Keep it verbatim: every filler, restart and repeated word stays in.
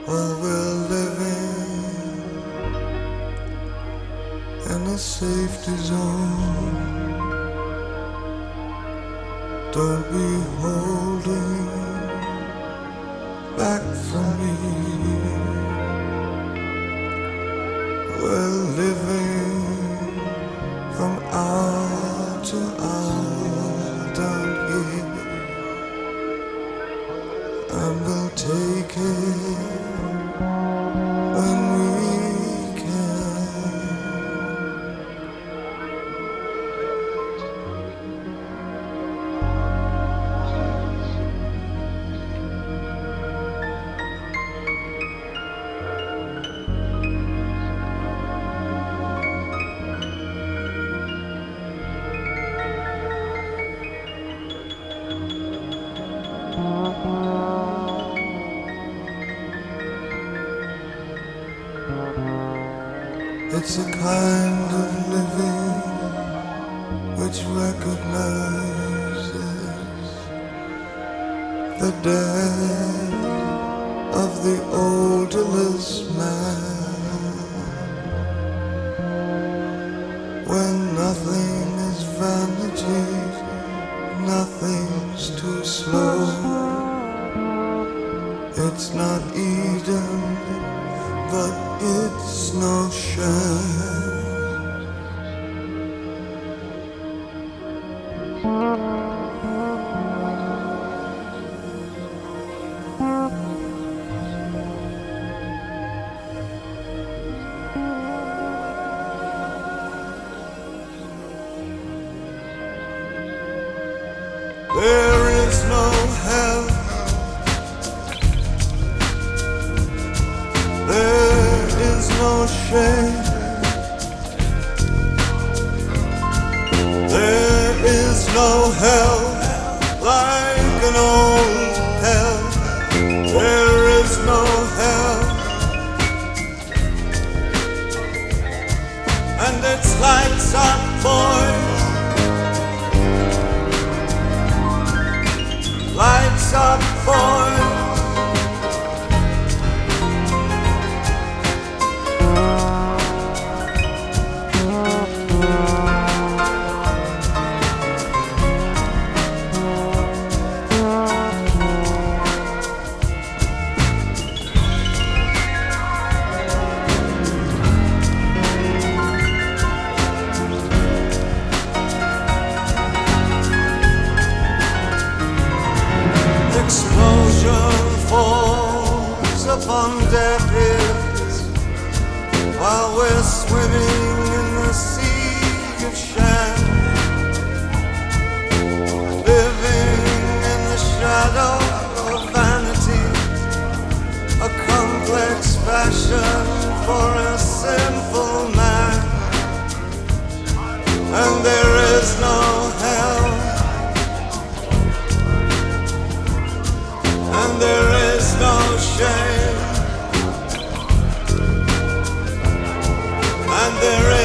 Well, we're living in a safety zone. Don't be holding back from me. We're living from hour to hour down here, and we'll take it when we can. It's a kind of living which recognizes the death of the odorless man, when nothing is vanity, nothing's too slow. It's not Eden, but it's no shame. There is no hell. There is no shame. There is no hell like an old hell. There is no hell, and its lights are boys. Lights are boys. Explosion falls upon deaf ears while we're swimming in the sea of shame, living in the shadow of vanity, a complex fashion for a simple man. And there is no hell, and there is no shame, and there